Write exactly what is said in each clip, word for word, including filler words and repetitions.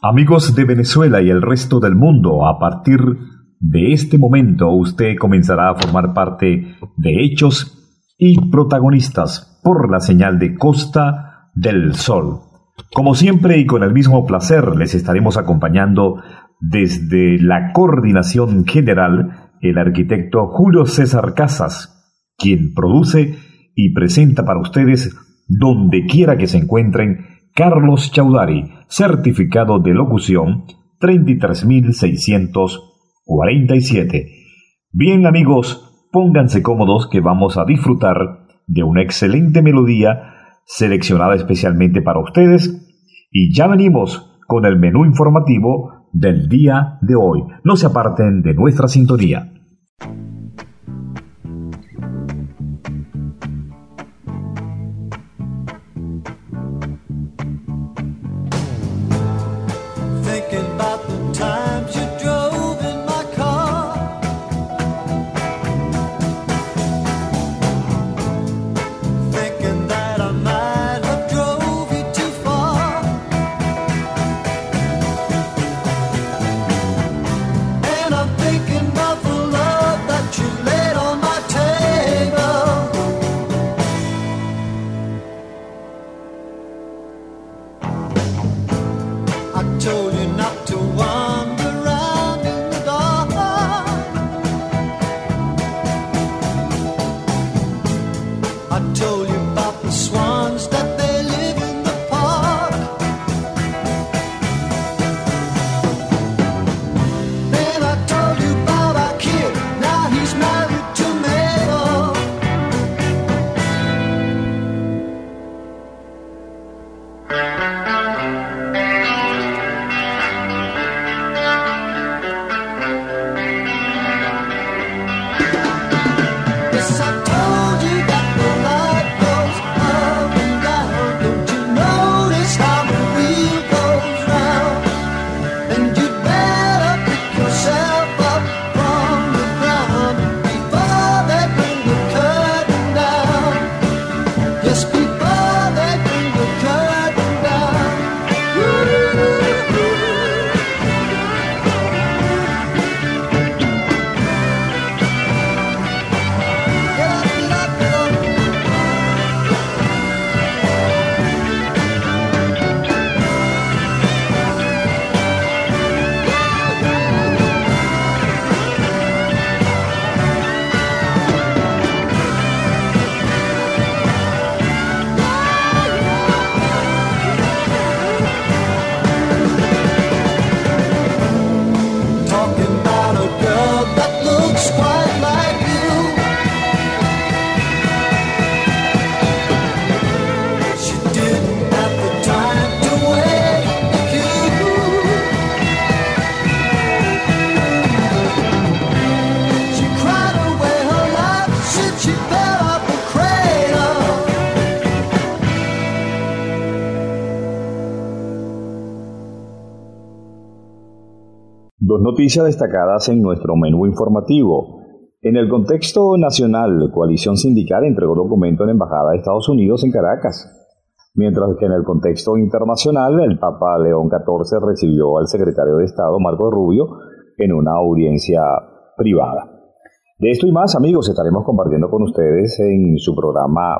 Amigos de Venezuela y el resto del mundo, a partir de este momento usted comenzará a formar parte de Hechos y Protagonistas por la señal de Costa del Sol. Como siempre y con el mismo placer les estaremos acompañando desde la coordinación general el arquitecto Julio César Casas, quien produce y presenta para ustedes donde quiera que se encuentren Carlos Chaudhary, certificado de locución treinta y tres mil seiscientos cuarenta y siete. Bien amigos, pónganse cómodos que vamos a disfrutar de una excelente melodía seleccionada especialmente para ustedes y ya venimos con el menú informativo del día de hoy. No se aparten de nuestra sintonía. Dos noticias destacadas en nuestro menú informativo. En el contexto nacional, Coalición Sindical entregó documento en la Embajada de Estados Unidos en Caracas, mientras que en el contexto internacional, el Papa León catorce recibió al secretario de Estado, Marco Rubio, en una audiencia privada. De esto y más, amigos, estaremos compartiendo con ustedes en su programa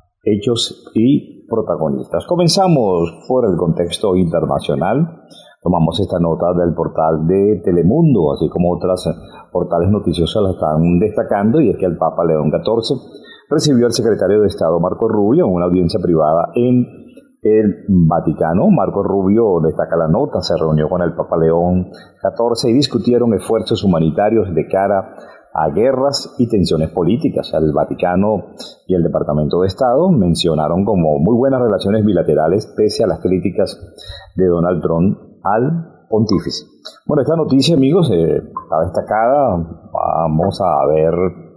Hechos y Protagonistas. Comenzamos por el contexto internacional. Tomamos esta nota del portal de Telemundo, así como otras portales noticiosos la están destacando, y es que el Papa León catorce recibió al secretario de Estado Marco Rubio en una audiencia privada en el Vaticano. Marco Rubio, destaca la nota, se reunió con el Papa León catorce y discutieron esfuerzos humanitarios de cara a guerras y tensiones políticas. El Vaticano y el Departamento de Estado mencionaron como muy buenas relaciones bilaterales pese a las críticas de Donald Trump al pontífice. Bueno, esta noticia, amigos, eh, está destacada. Vamos a ver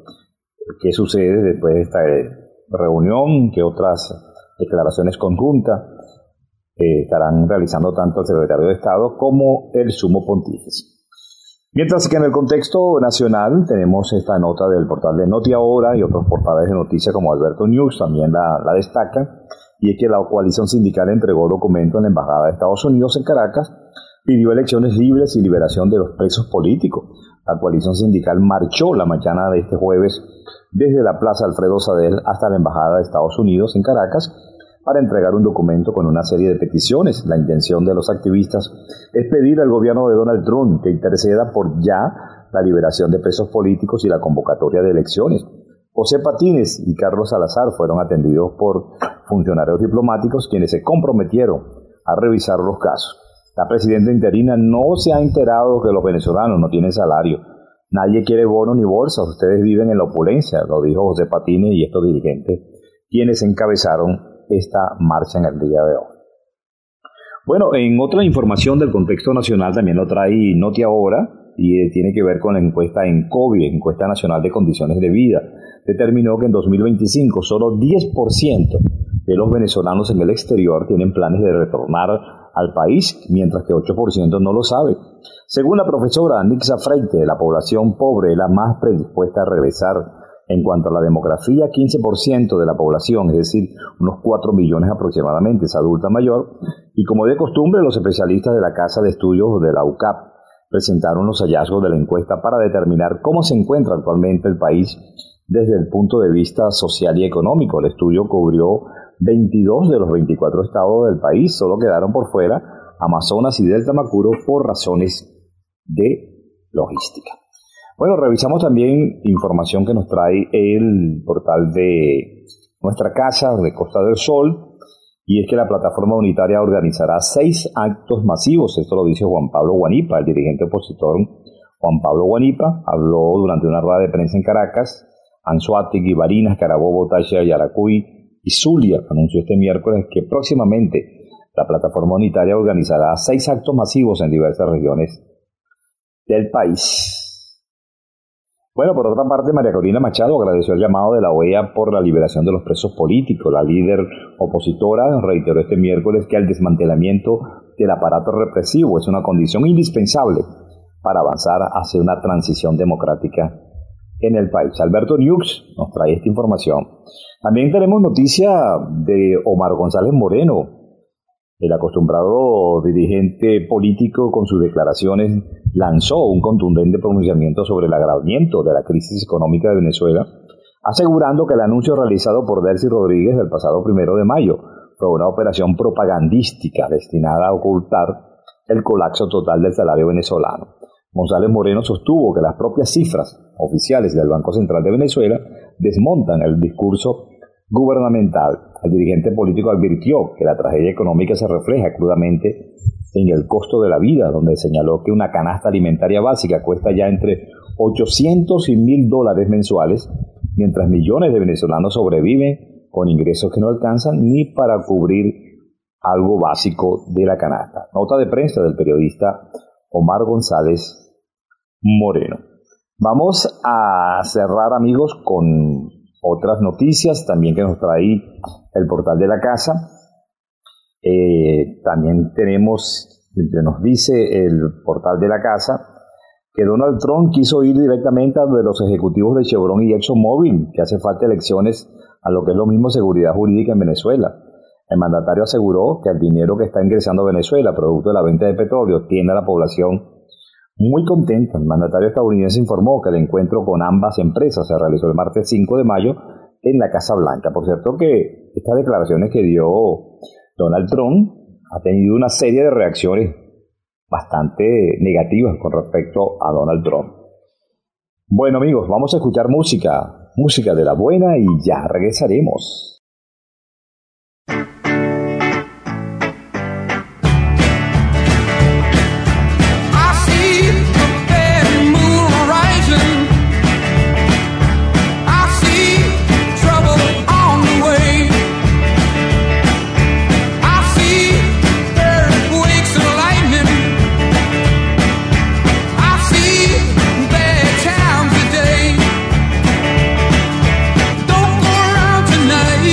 qué sucede después de esta reunión, qué otras declaraciones conjuntas eh, estarán realizando tanto el secretario de Estado como el sumo pontífice. Mientras que en el contexto nacional tenemos esta nota del portal de Noti Ahora y otros portales de noticias como Alberto News también la, la destacan, y es que la coalición sindical entregó documento en la Embajada de Estados Unidos en Caracas pidió elecciones libres y liberación de los presos políticos. La coalición sindical marchó la mañana de este jueves desde la Plaza Alfredo Sadel hasta la Embajada de Estados Unidos en Caracas para entregar un documento con una serie de peticiones. La intención de los activistas es pedir al gobierno de Donald Trump que interceda por ya la liberación de presos políticos y la convocatoria de elecciones. José Patines y Carlos Salazar fueron atendidos por funcionarios diplomáticos quienes se comprometieron a revisar los casos. La presidenta interina no se ha enterado que los venezolanos no tienen salario. Nadie quiere bono ni bolsa, ustedes viven en la opulencia, lo dijo José Patines y estos dirigentes, quienes encabezaron esta marcha en el día de hoy. Bueno, en otra información del contexto nacional también lo trae Noti Ahora y tiene que ver con la encuesta en COVID, encuesta nacional de condiciones de vida. Determinó que en dos mil veinticinco solo diez por ciento de los venezolanos en el exterior tienen planes de retornar al país, mientras que ocho por ciento no lo sabe. Según la profesora Nixa Freite, la población pobre es la más predispuesta a regresar. En cuanto a la demografía, quince por ciento de la población, es decir, unos cuatro millones aproximadamente, es adulta mayor, y como de costumbre, los especialistas de la Casa de Estudios de la U C A P presentaron los hallazgos de la encuesta para determinar cómo se encuentra actualmente el país desde el punto de vista social y económico. El estudio cubrió veintidós de los veinticuatro estados del país, solo quedaron por fuera Amazonas y Delta Macuro por razones de logística. Bueno, revisamos también información que nos trae el portal de Nuestra Casa de Costa del Sol, y es que la plataforma unitaria organizará seis actos masivos. Esto lo dice Juan Pablo Guanipa, el dirigente opositor Juan Pablo Guanipa, habló durante una rueda de prensa en Caracas. Anzoátegui, Barinas, Carabobo, Táchira, Yaracuy y Zulia anunció este miércoles que próximamente la plataforma unitaria organizará seis actos masivos en diversas regiones del país. Bueno, por otra parte, María Corina Machado agradeció el llamado de la O E A por la liberación de los presos políticos. La líder opositora reiteró este miércoles que el desmantelamiento del aparato represivo es una condición indispensable para avanzar hacia una transición democrática en el país. Alberto Nux nos trae esta información. También tenemos noticia de Omar González Moreno. El acostumbrado dirigente político con sus declaraciones lanzó un contundente pronunciamiento sobre el agravamiento de la crisis económica de Venezuela, asegurando que el anuncio realizado por Delcy Rodríguez el pasado primero de mayo fue una operación propagandística destinada a ocultar el colapso total del salario venezolano. González Moreno sostuvo que las propias cifras oficiales del Banco Central de Venezuela desmontan el discurso gubernamental. El dirigente político advirtió que la tragedia económica se refleja crudamente en el costo de la vida, donde señaló que una canasta alimentaria básica cuesta ya entre ochocientos y mil dólares mensuales, mientras millones de venezolanos sobreviven con ingresos que no alcanzan ni para cubrir algo básico de la canasta. Nota de prensa del periodista Omar González Moreno. Vamos a cerrar, amigos, con otras noticias también que nos trae el portal de la casa. Eh, también tenemos, nos dice el portal de la casa, que Donald Trump quiso ir directamente a de los ejecutivos de Chevron y ExxonMobil, que hace falta elecciones a lo que es lo mismo seguridad jurídica en Venezuela. El mandatario aseguró que el dinero que está ingresando a Venezuela, producto de la venta de petróleo, tiene a la población muy contenta. El mandatario estadounidense informó que el encuentro con ambas empresas se realizó el martes cinco de mayo en la Casa Blanca. Por cierto que estas declaraciones que dio Donald Trump ha tenido una serie de reacciones bastante negativas con respecto a Donald Trump. Bueno, amigos, vamos a escuchar música, música de la buena y ya regresaremos. Don't go around tonight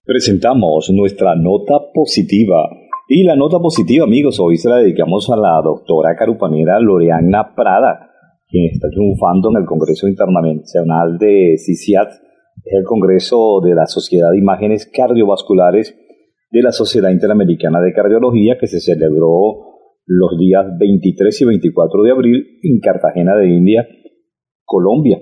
Presentamos nuestra nota positiva. Y la nota positiva, amigos, hoy se la dedicamos a la doctora carupanera Loriana Prada, quien está triunfando en el Congreso Internacional de C I C I A T, es el Congreso de la Sociedad de Imágenes Cardiovasculares de la Sociedad Interamericana de Cardiología, que se celebró los días veintitrés y veinticuatro de abril en Cartagena de India, Colombia.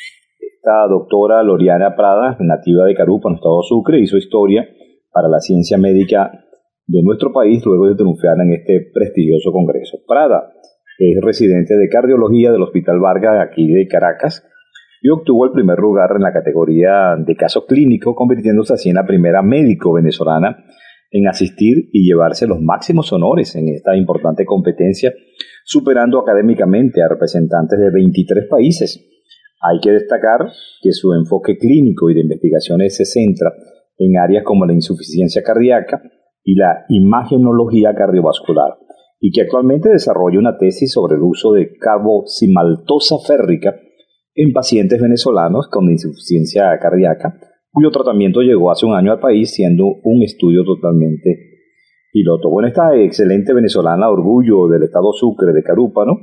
Esta doctora Loriana Prada, nativa de Carúpano, Estado Sucre, hizo historia para la ciencia médica de nuestro país luego de triunfar en este prestigioso congreso. Prada es residente de cardiología del Hospital Vargas aquí de Caracas y obtuvo el primer lugar en la categoría de caso clínico, convirtiéndose así en la primera médico venezolana en asistir y llevarse los máximos honores en esta importante competencia, superando académicamente a representantes de veintitrés países. Hay que destacar que su enfoque clínico y de investigaciones se centra en áreas como la insuficiencia cardíaca y la imagenología cardiovascular, y que actualmente desarrolla una tesis sobre el uso de carboximaltosa férrica en pacientes venezolanos con insuficiencia cardíaca, cuyo tratamiento llegó hace un año al país siendo un estudio totalmente piloto. Bueno, esta excelente venezolana, orgullo del Estado Sucre de Carúpano,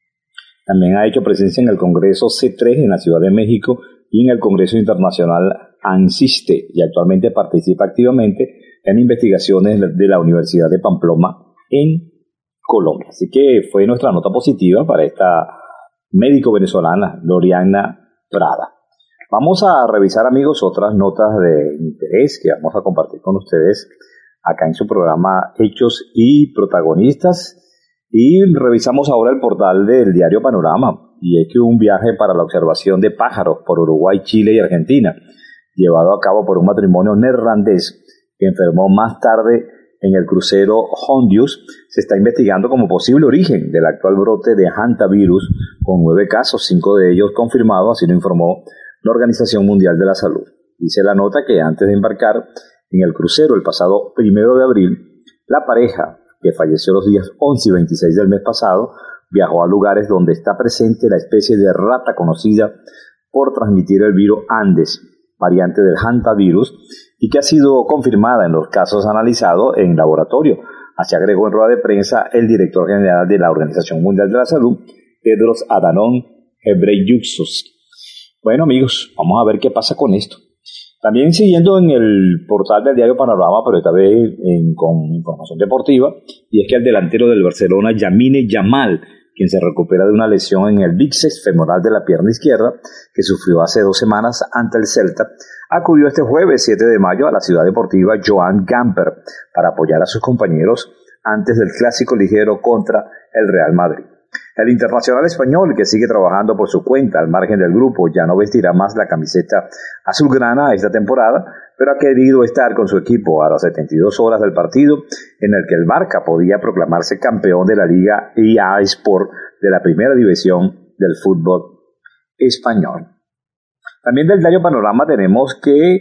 también ha hecho presencia en el Congreso C tres en la Ciudad de México y en el Congreso Internacional ANSISTE, y actualmente participa activamente en investigaciones de la Universidad de Pamplona en Colombia. Así que fue nuestra nota positiva para esta médico venezolana, Loriana Prada. Vamos a revisar, amigos, otras notas de interés que vamos a compartir con ustedes acá en su programa Hechos y Protagonistas. Y revisamos ahora el portal del diario Panorama, y es que un viaje para la observación de pájaros por Uruguay, Chile y Argentina, llevado a cabo por un matrimonio neerlandés que enfermó más tarde en el crucero Hondius, se está investigando como posible origen del actual brote de hantavirus, con nueve casos, cinco de ellos confirmados, así lo informó la Organización Mundial de la Salud. Dice la nota que antes de embarcar en el crucero el pasado primero de abril, la pareja, que falleció los días once y veintiséis del mes pasado, viajó a lugares donde está presente la especie de rata conocida por transmitir el virus Andes, variante del hantavirus, y que ha sido confirmada en los casos analizados en laboratorio. Así agregó en rueda de prensa el director general de la Organización Mundial de la Salud, Tedros Adhanom Ghebreyesus. Bueno, amigos, vamos a ver qué pasa con esto. También siguiendo en el portal del diario Panorama, pero esta vez en, con información deportiva, y es que el delantero del Barcelona, Lamine Yamal, quien se recupera de una lesión en el bíceps femoral de la pierna izquierda, que sufrió hace dos semanas ante el Celta, acudió este jueves siete de mayo a la ciudad deportiva Joan Gamper para apoyar a sus compañeros antes del clásico ligero contra el Real Madrid. El internacional español, que sigue trabajando por su cuenta al margen del grupo, ya no vestirá más la camiseta azulgrana esta temporada, pero ha querido estar con su equipo a las setenta y dos horas del partido en el que el Barça podía proclamarse campeón de la Liga E A Sport de la primera división del fútbol español. También del diario Panorama tenemos que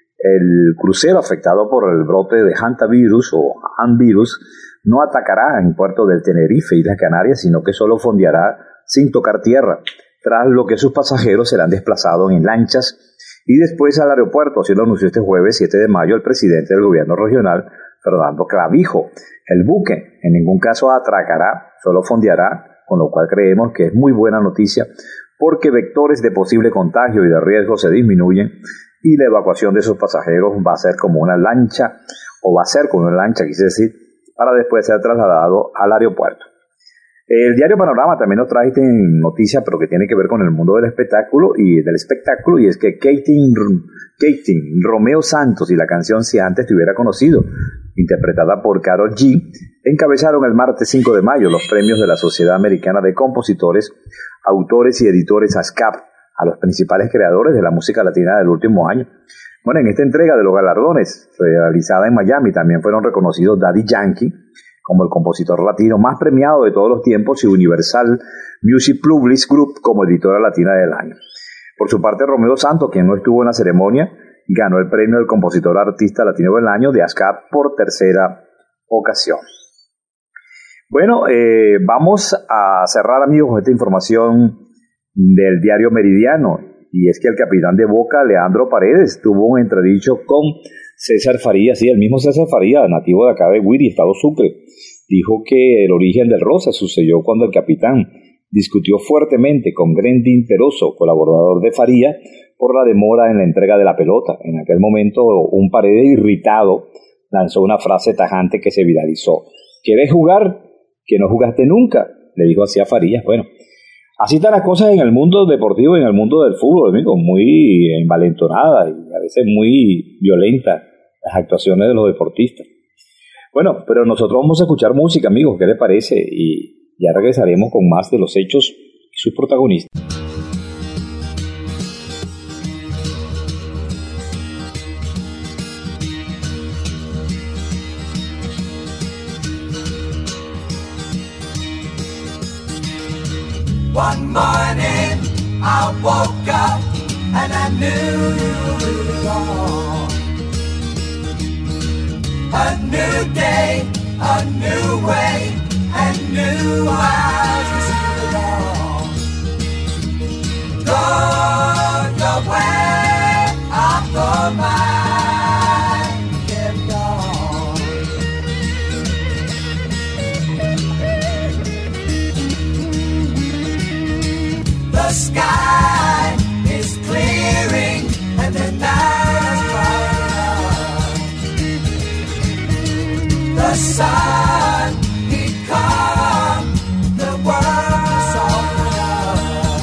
el crucero afectado por el brote de hantavirus o hanvirus no atacará en Puerto del Tenerife, Islas Canarias, sino que solo fondeará sin tocar tierra, tras lo que sus pasajeros serán desplazados en lanchas y después al aeropuerto. Así lo anunció este jueves siete de mayo el presidente del gobierno regional, Fernando Clavijo. El buque en ningún caso atracará, solo fondeará, con lo cual creemos que es muy buena noticia porque vectores de posible contagio y de riesgo se disminuyen y la evacuación de sus pasajeros va a ser como una lancha, o va a ser como una lancha, quise decir, para después ser trasladado al aeropuerto. El diario Panorama también nos trae noticia, pero que tiene que ver con el mundo del espectáculo y del espectáculo, y es que Katie, Katie Romeo Santos y la canción Si Antes Te Hubiera Conocido, interpretada por Karol G, encabezaron el martes cinco de mayo los premios de la Sociedad Americana de Compositores, Autores y Editores ASCAP, a los principales creadores de la música latina del último año. Bueno, en esta entrega de los galardones, realizada en Miami, también fueron reconocidos Daddy Yankee como el compositor latino más premiado de todos los tiempos y Universal Music Publishing Group como editora latina del año. Por su parte, Romeo Santos, quien no estuvo en la ceremonia, ganó el premio del compositor artista latino del año de ASCAP por tercera ocasión. Bueno, eh, vamos a cerrar, amigos, con esta información del diario Meridiano, y es que el capitán de Boca, Leandro Paredes, tuvo un entredicho con César Farías, sí, el mismo César Farías, nativo de acá de Huiri, estado Sucre, dijo que el origen del roce sucedió cuando el capitán discutió fuertemente con Grendín Peroso, colaborador de Farías, por la demora en la entrega de la pelota. En aquel momento, un Paredes irritado lanzó una frase tajante que se viralizó. ¿Quieres jugar? Que no jugaste nunca, le dijo así a Farías. Bueno, así están las cosas en el mundo deportivo y en el mundo del fútbol, amigo, muy envalentonadas y a veces muy violentas las actuaciones de los deportistas. Bueno, pero nosotros vamos a escuchar música, amigos, ¿qué les parece? Y ya regresaremos con más de los hechos y sus protagonistas. One morning I woke up and I knew it all. A new day, a new way, and new eyes to see it all. Go your way, I'll go mine, kept on. The sky is clearing and the night is bright. The sun, he come, the world saw.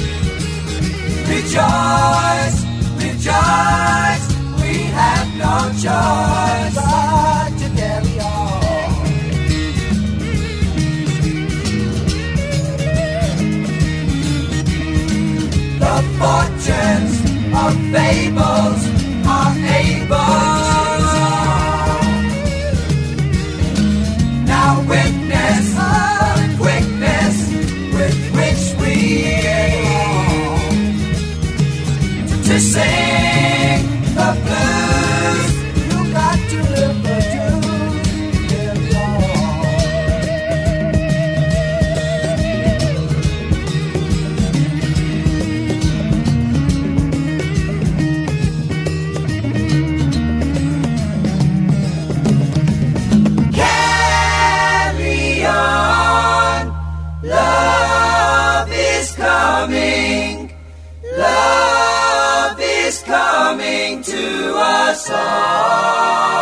Rejoice, rejoice, we have no choice but to carry on. The fortunes of fables are able. Now witness the quickness with which we are to sing the blues. You got to live the truth, live on. Carry on, love is coming, love is coming to us all.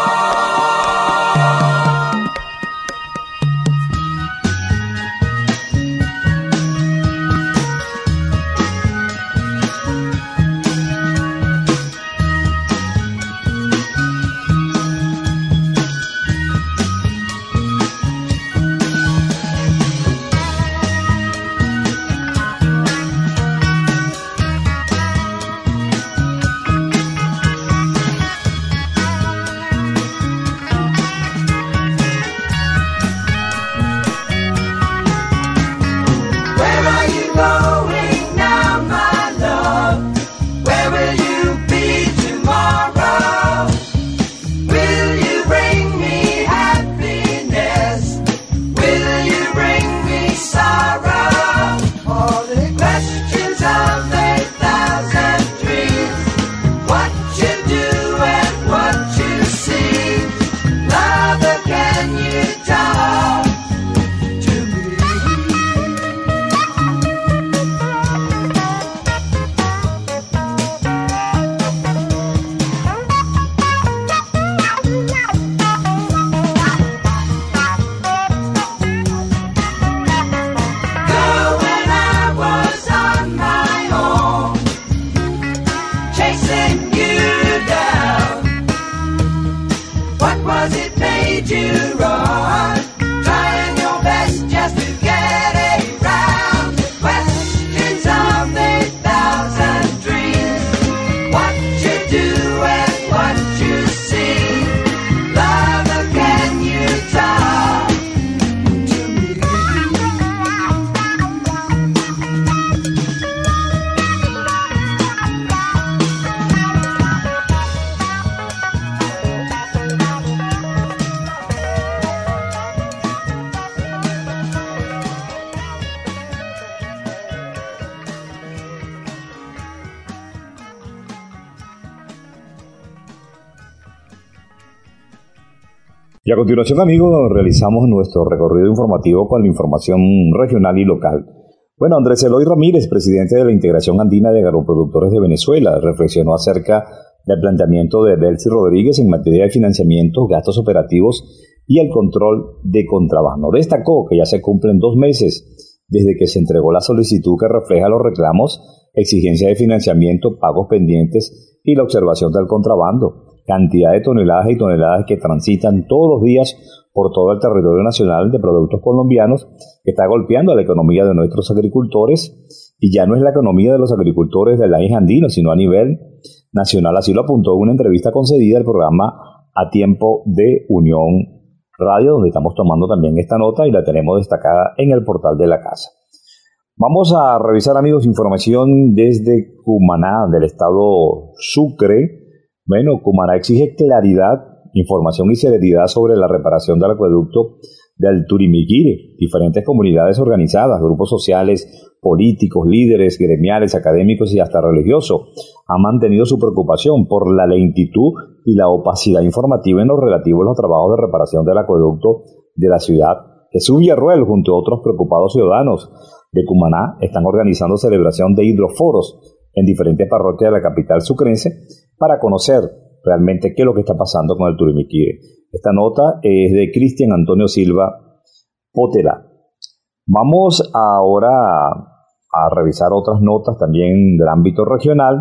Y a continuación, amigos, realizamos nuestro recorrido informativo con la información regional y local. Bueno, Andrés Eloy Ramírez, presidente de la Integración Andina de Agroproductores de Venezuela, reflexionó acerca del planteamiento de Delcy Rodríguez en materia de financiamiento, gastos operativos y el control de contrabando. Destacó que ya se cumplen dos meses desde que se entregó la solicitud que refleja los reclamos, exigencia de financiamiento, pagos pendientes y la observación del contrabando. Cantidad de toneladas y toneladas que transitan todos los días por todo el territorio nacional de productos colombianos, que está golpeando a la economía de nuestros agricultores, y ya no es la economía de los agricultores del país andino, sino a nivel nacional. Así lo apuntó en una entrevista concedida al programa A Tiempo de Unión Radio, donde estamos tomando también esta nota y la tenemos destacada en el portal de la casa. Vamos a revisar, amigos, información desde Cumaná, del estado Sucre. Bueno, Cumaná exige claridad, información y celeridad sobre la reparación del acueducto del Turimiquiri. Diferentes comunidades organizadas, grupos sociales, políticos, líderes, gremiales, académicos y hasta religiosos han mantenido su preocupación por la lentitud y la opacidad informativa en lo relativo a los trabajos de reparación del acueducto de la ciudad. Jesús Villarruel, junto a otros preocupados ciudadanos de Cumaná, están organizando celebración de hidroforos en diferentes parroquias de la capital sucrense para conocer realmente qué es lo que está pasando con el Turimiquiri. Esta nota es de Cristian Antonio Silva Potela. Vamos ahora a, a revisar otras notas también del ámbito regional.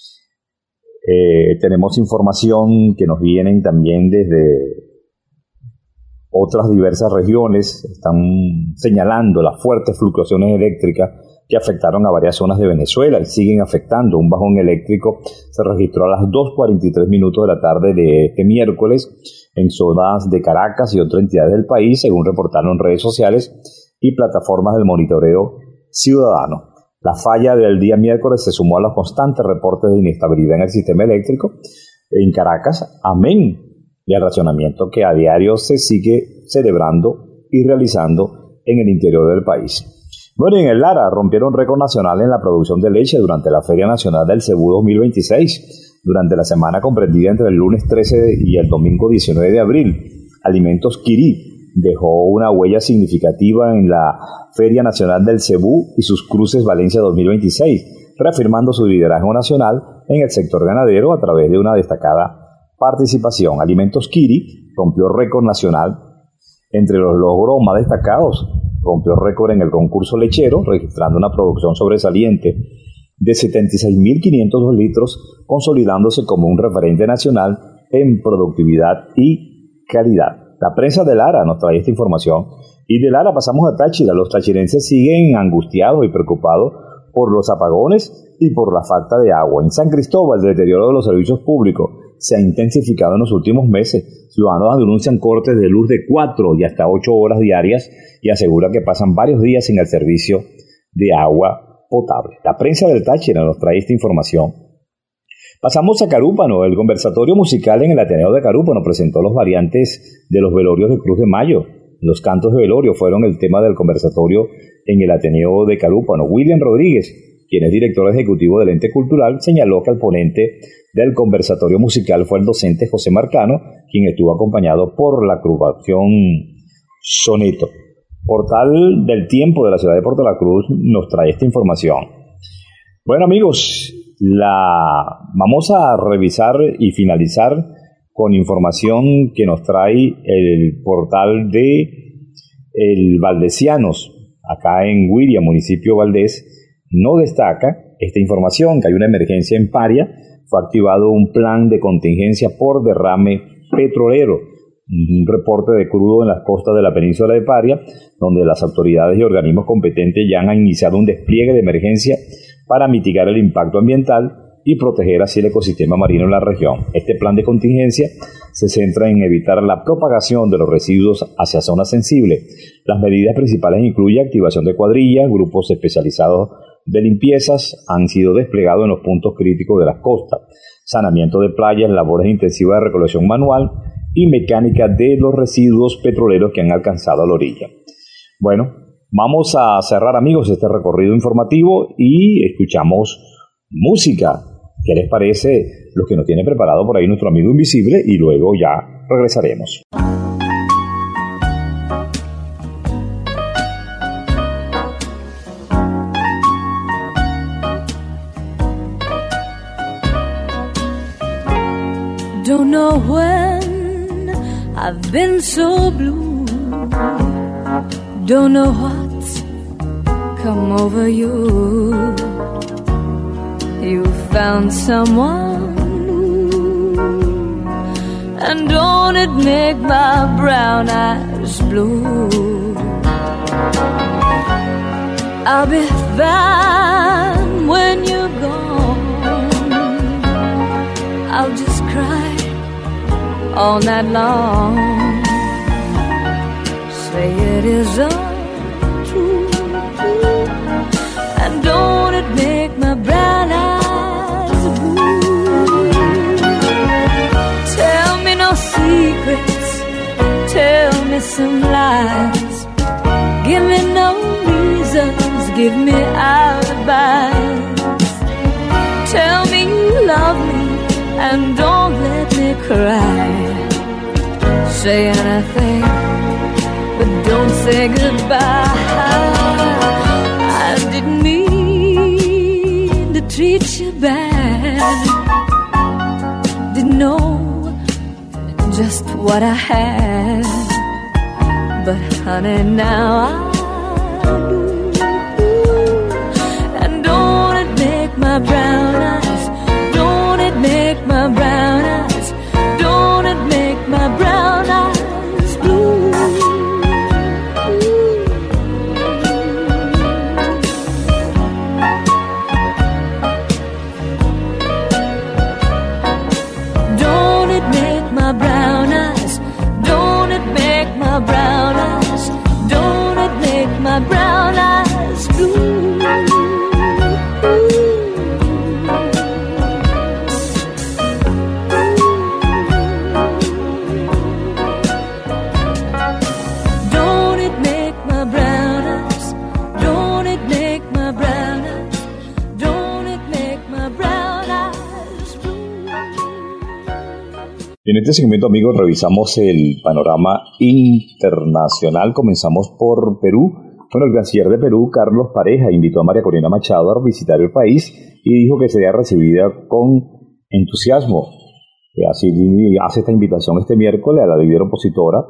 Eh, tenemos información que nos vienen también desde otras diversas regiones. Están señalando las fuertes fluctuaciones eléctricas que afectaron a varias zonas de Venezuela y siguen afectando. Un bajón eléctrico se registró a las dos cuarenta y tres minutos de la tarde de este miércoles en zonas de Caracas y otras entidades del país, según reportaron redes sociales y plataformas del monitoreo ciudadano. La falla del día miércoles se sumó a los constantes reportes de inestabilidad en el sistema eléctrico en Caracas, amén, y al racionamiento que a diario se sigue celebrando y realizando en el interior del país. Bueno, en el Lara rompieron récord nacional en la producción de leche durante la Feria Nacional del Cebú dos mil veintiséis. Durante la semana comprendida entre el lunes trece y el domingo diecinueve de abril, Alimentos Quirí dejó una huella significativa en la Feria Nacional del Cebú y sus cruces Valencia dos mil veintiséis, reafirmando su liderazgo nacional en el sector ganadero a través de una destacada participación. Alimentos Quirí rompió récord nacional. Entre los logros más destacados, rompió récord en el concurso lechero, registrando una producción sobresaliente de setenta y seis mil quinientos dos litros, consolidándose como un referente nacional en productividad y calidad. La prensa de Lara nos trae esta información. Y de Lara pasamos a Táchira. Los tachirenses siguen angustiados y preocupados por los apagones y por la falta de agua. En San Cristóbal, el deterioro de los servicios públicos se ha intensificado en los últimos meses. Ciudadanos denuncian cortes de luz de cuatro y hasta ocho horas diarias y asegura que pasan varios días sin el servicio de agua potable. La prensa del Táchira nos trae esta información. Pasamos a Carúpano. El conversatorio musical en el Ateneo de Carúpano presentó los variantes de los velorios de Cruz de Mayo. Los cantos de velorio fueron el tema del conversatorio en el Ateneo de Carúpano. William Rodríguez, quien es director ejecutivo del ente cultural, señaló que el ponente del conversatorio musical fue el docente José Marcano, quien estuvo acompañado por la agrupación Soneto. Portal del Tiempo de la ciudad de Puerto La Cruz nos trae esta información. Bueno, amigos, la vamos a revisar y finalizar con información que nos trae el portal de el Valdesianos, acá en Guiria, municipio Valdés. No destaca esta información, que hay una emergencia en Paria. Fue activado un plan de contingencia por derrame petrolero. Un reporte de crudo en las costas de la península de Paria, donde las autoridades y organismos competentes ya han iniciado un despliegue de emergencia para mitigar el impacto ambiental y proteger así el ecosistema marino en la región. Este plan de contingencia se centra en evitar la propagación de los residuos hacia zonas sensibles. Las medidas principales incluyen activación de cuadrillas, grupos especializados de limpiezas han sido desplegados en los puntos críticos de las costas, saneamiento de playas, labores intensivas de recolección manual y mecánica de los residuos petroleros que han alcanzado a la orilla. Bueno, vamos a cerrar, amigos, este recorrido informativo y escuchamos música. ¿Qué les parece lo que nos tiene preparado por ahí nuestro amigo invisible? Y luego ya regresaremos. I've been so blue, don't know what's come over you. You found someone new, and don't it make my brown eyes blue? I'll be fine when you're gone. I'll just cry all night long. Say it is untrue, and don't it make my brown eyes blue? Tell me no secrets, tell me some lies. Give me no reasons, give me alibis. Tell me you love me and don't let me cry. Say anything, but don't say goodbye. I didn't mean to treat you bad. Didn't know just what I had, but honey, now I do. And don't it make my brown eyes, don't it make my brown eyes, don't it make my brown eyes blue? Don't it make my brown eyes, don't it make my brown eyes, don't it make my brown eyes blue? En este segmento, amigos, revisamos el panorama internacional. Comenzamos por Perú. Bueno, el canciller de Perú, Carlos Pareja, invitó a María Corina Machado a visitar el país y dijo que sería recibida con entusiasmo. Así hace esta invitación este miércoles a la líder opositora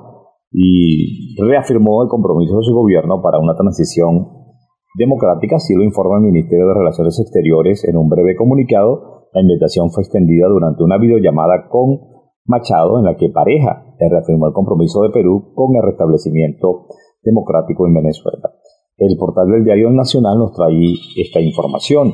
y reafirmó el compromiso de su gobierno para una transición democrática. Así lo informa el Ministerio de Relaciones Exteriores en un breve comunicado. La invitación fue extendida durante una videollamada con Machado, en la que Pareja reafirmó el compromiso de Perú con el restablecimiento democrático en Venezuela. El portal del diario El Nacional nos trae esta información.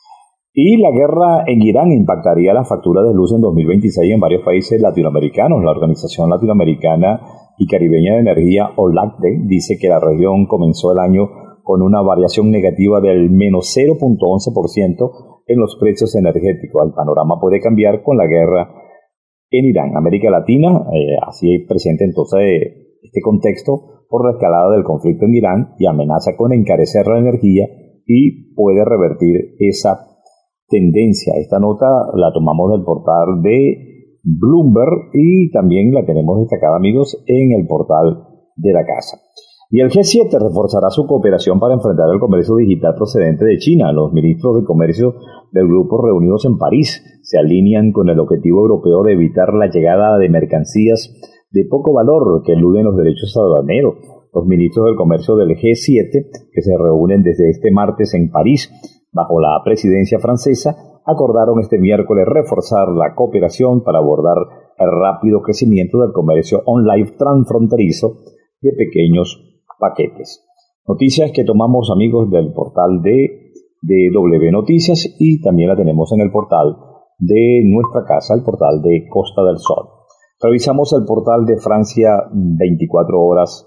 Y la guerra en Irán impactaría la factura de luz en dos mil veintiséis en varios países latinoamericanos. La Organización Latinoamericana y Caribeña de Energía, OLACDE, dice que la región comenzó el año con una variación negativa del menos cero punto once por ciento en los precios energéticos. El panorama puede cambiar con la guerra en Irán. América Latina, eh, así presenta entonces eh, este contexto por la escalada del conflicto en Irán y amenaza con encarecer la energía y puede revertir esa tendencia. Esta nota la tomamos del portal de Bloomberg y también la tenemos destacada, amigos, en el portal de la casa. Y el G siete reforzará su cooperación para enfrentar el comercio digital procedente de China. Los ministros de comercio del grupo reunidos en París se alinean con el objetivo europeo de evitar la llegada de mercancías de poco valor que eluden los derechos aduaneros. Los ministros del comercio del G siete, que se reúnen desde este martes en París bajo la presidencia francesa, acordaron este miércoles reforzar la cooperación para abordar el rápido crecimiento del comercio online transfronterizo de pequeños paquetes. Noticias que tomamos, amigos, del portal de, de W Noticias y también la tenemos en el portal de nuestra casa, el portal de Costa del Sol. Revisamos el portal de Francia veinticuatro horas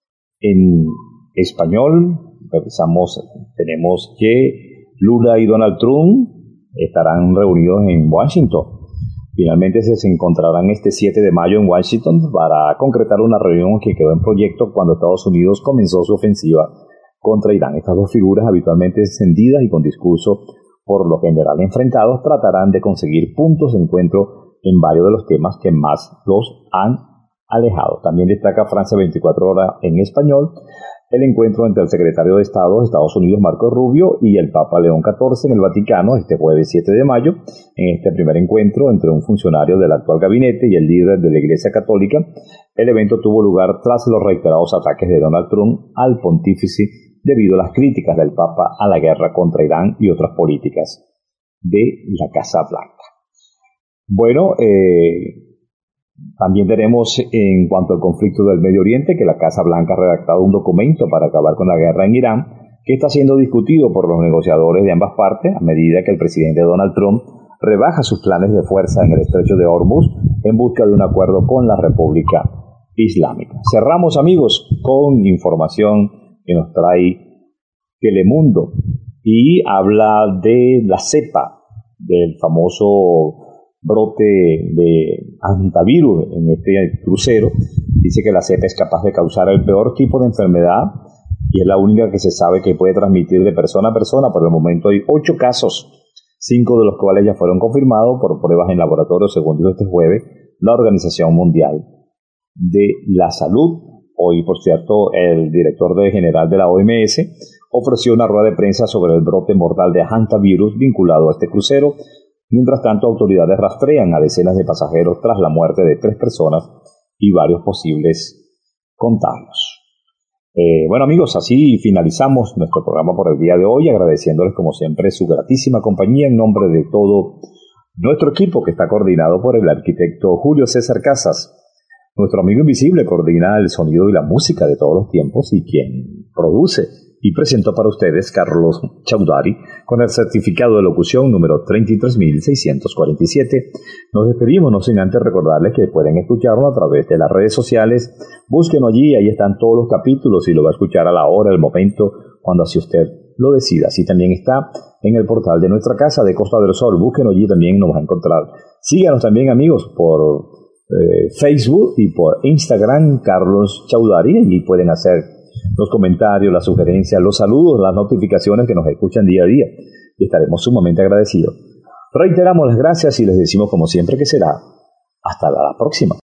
en español. Revisamos, tenemos que Lula y Donald Trump estarán reunidos en Washington. Finalmente se encontrarán este siete de mayo en Washington para concretar una reunión que quedó en proyecto cuando Estados Unidos comenzó su ofensiva contra Irán. Estas dos figuras, habitualmente encendidas y con discurso por lo general enfrentados, tratarán de conseguir puntos de encuentro en varios de los temas que más los han alejado. También destaca Francia veinticuatro horas en español el encuentro entre el secretario de Estado de Estados Unidos, Marco Rubio, y el Papa León catorce en el Vaticano este jueves siete de mayo. En este primer encuentro entre un funcionario del actual gabinete y el líder de la Iglesia Católica, el evento tuvo lugar tras los reiterados ataques de Donald Trump al pontífice debido a las críticas del Papa a la guerra contra Irán y otras políticas de la Casa Blanca. Bueno, eh, también tenemos, en cuanto al conflicto del Medio Oriente, que la Casa Blanca ha redactado un documento para acabar con la guerra en Irán, que está siendo discutido por los negociadores de ambas partes a medida que el presidente Donald Trump rebaja sus planes de fuerza en el estrecho de Hormuz en busca de un acuerdo con la República Islámica. Cerramos, amigos, con información que nos trae Telemundo y habla de la cepa, del famoso brote de hantavirus en este crucero. Dice que la cepa es capaz de causar el peor tipo de enfermedad y es la única que se sabe que puede transmitir de persona a persona. Por el momento hay ocho casos, cinco de los cuales ya fueron confirmados por pruebas en laboratorio, según dijo este jueves la Organización Mundial de la Salud. Hoy, por cierto, el director general de la O M S ofreció una rueda de prensa sobre el brote mortal de hantavirus vinculado a este crucero. Mientras tanto, autoridades rastrean a decenas de pasajeros tras la muerte de tres personas y varios posibles contagios. Eh, bueno, amigos, así finalizamos nuestro programa por el día de hoy, agradeciéndoles como siempre su gratísima compañía en nombre de todo nuestro equipo, que está coordinado por el arquitecto Julio César Casas. Nuestro amigo invisible coordina el sonido y la música de todos los tiempos, y quien produce y presentó para ustedes Carlos Chaudhary con el certificado de locución número treinta y tres mil seiscientos cuarenta y siete. Nos despedimos, no sin antes recordarles que pueden escucharnos a través de las redes sociales. Búsquenos allí, ahí están todos los capítulos y lo va a escuchar a la hora, al momento, cuando así usted lo decida. Así también está en el portal de nuestra casa de Costa del Sol. Búsquenos allí, también nos va a encontrar. Síganos también, amigos, por eh, Facebook y por Instagram, Carlos Chaudhary. Allí pueden hacer los comentarios, las sugerencias, los saludos, las notificaciones que nos escuchan día a día, y estaremos sumamente agradecidos. Reiteramos las gracias y les decimos como siempre que será hasta la próxima.